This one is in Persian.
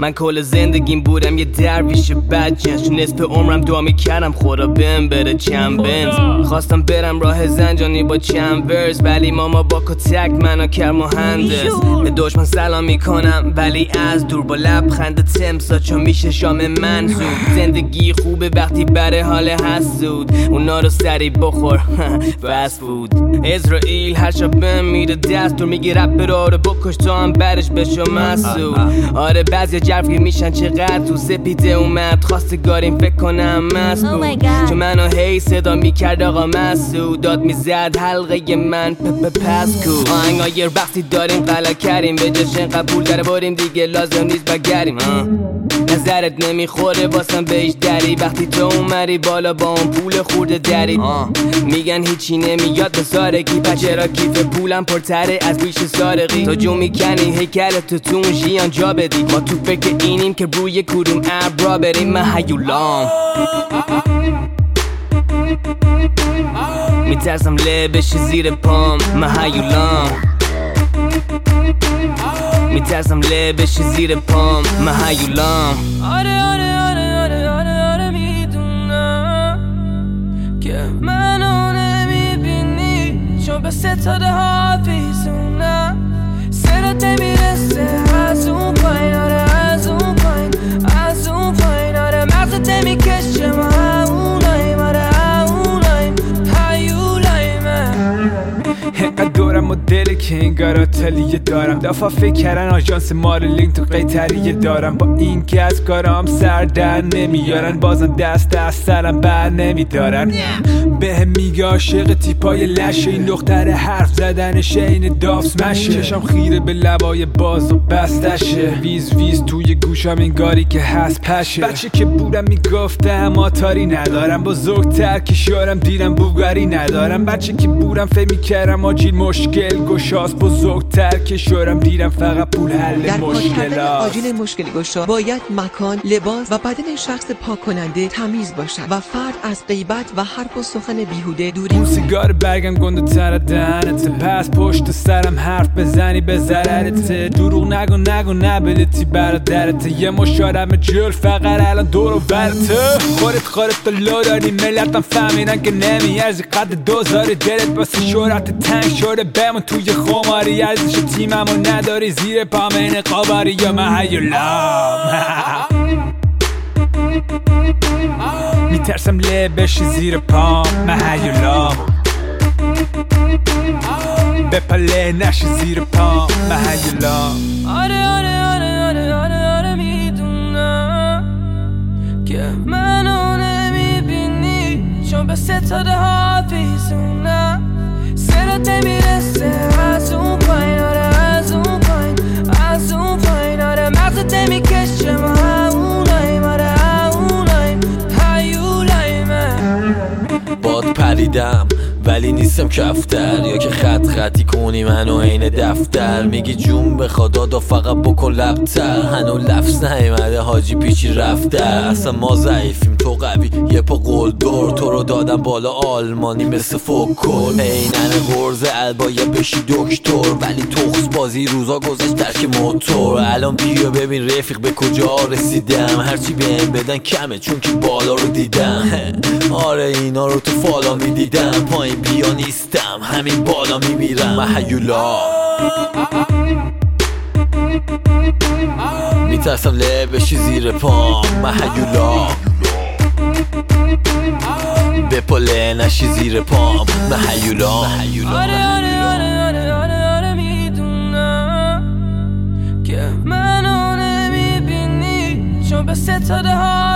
من کل زندگیم بودم یه درویش بدجنس، نصف عمرم دعا میکردم خدا بهم بده چند بنز. خواستم برم راه زنجانی با چند ورز، ولی ماما با کتک منو کرد مهندس. به دشمن سلام میکنم ولی از دور، با لبخند تمسا چون میشه شام من زود. زندگی خوبه وقتی بره حال حسود، اونا رو سری بخور فست فود. اسرائیل هر شب بهم میده دستور، میگه رپرها رو بکش تا هم برش بشو مسعود. آره بعضی جرفی میشن چقدر تو سپیده اومد خواستگاریم فکر کنم مست بود، چون منو هی صدا میکرد آقا مسعود. داد میزد حلقه من پس کو. آهنگای رقصی داریم غلا کردیم، به جشن قبول در باریم دیگه لازم نیست بگریم. نظرت نمیخوره باسم بهش دری، وقتی تو اومری بالا با اون پول خورده دری. میگن هیچی نمیاد به سارگی، بچه را کیف پولم پرتره از بیش سارقی. تو جو میکنی هیکلت تو اون ژیان جا بدی، ما تو فکر اینیم که روی کدوم ابرا بریم. من هیولام میترسم له بشی زیر پام. من هیولام میترسم له بشی زیر پام. من هیولام. آره میدونم که منو نمیبینی، چون به ستاره حافظونم. سرت نمیرسه از اون پایین، آره از اون پایین، از اون پایین. آره مغزت نمیکشه ما هموناییم، آره هموناییم، هیولاییمه. اینقدر دورم و دل که انگار آتلیه دارم، دفعه فکر کردن آژانس مارلینگ تو قیتریه دارم. با این که از کارام سر در نمیارن، بازم دست از سرم بر نمیدارن. به میگه عاشق تیپای لشه، این دختر حرف زدنشه این دافس مشه. چشم خیره به لبای باز و بستشه، ویز ویز توی گوشم انگاری که هست پشه. بچه که بودم میگفتم آتاری ندارم، بزرگتر که شارم دیرم بوگاری ندارم. بچه که بودم فکر میکردم آجیل مشکل گشاست، بزرگتر که شارم دیرم فقط پول حل مشکلات. در آجیل مشکل گشا باید مکان، لباس و بدن شخص پاک کننده تمیز باشد و فرد از غیبت و حرف و سخن بیهوده دوری. اون سیگار برگم گنده تر دهنته، پس پشت سرم حرف بزنی به ضررته. دروغ نگو نبلتی برادرته، یه مشارم جل فقط الان دور و برته. خودت لو داری ملتم فهمیدن که نمیارزی قد دوزاری، دلت واسه شهرت تنگ شده بمون توی خماری. ارزش تیممو نداری زیر پامین قاباری، یا من هیولام میترسم له بشی زیر پام. من هیولام بپله نشی زیر پام. من هیولام. آره میدونم که منو نمیبینی، چون به ستاره حافظونم. سرت نمیرسه از اون پایین، آره از اون پایین، از اون پایین. آره مغزت نمیکشه ما هموناییم، آره هموناییم، هیولاییمه. باد پریدم ولی نیستم کفتر، یا که خطی کنی منو عین دفتر. میگی جون بخواد دادا فقط بکن لبتر، هنو لفظ نیومده حاجی پیچی رفته. اصلا ما ضعیفیم تو قوی، یه پا قلدر. تو رو دادم بالا آلمانی مثل فوکل، اینن غرزه البایه بشی دکتر. ولی تخص بازی روزا گذشت درک موتور. الان بیا ببین رفیق به کجا رسیدم، هرچی بهم بدن کمه چون که بالا رو دیدم. آره اینا رو تو فالا میدیدم، پایین بیا نیستم همین بالا میمیرم. من هیولام میترسم له بشی زیر پام. من هیولام بپله نشی زیر پام. من هیولام. آره میدونم که منو نمیبینی، چون به ستاره ها